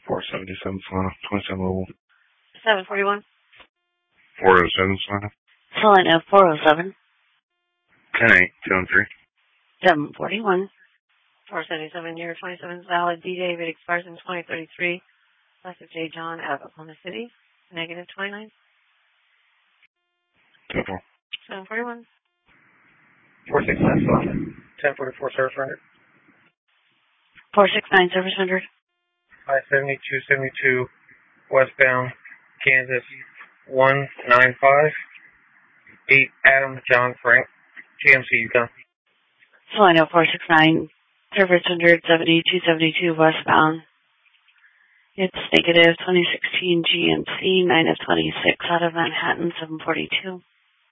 477 Solana, 27 level. 741. 407 Solana. Solana 407. 10-8, 213. 741. 477 year 27 valid. D David expires in 2033. Last of J John out of Oklahoma City. Negative 29. 10-4. 741. 469 Solana. 1044 service rendered. 469 service rendered. 57272 westbound Kansas 195. 8 Adam John Frank. GMC Yukon. Solana 469 service rendered. 7272 westbound. It's negative 2016 GMC 9 of 26 out of Manhattan 742.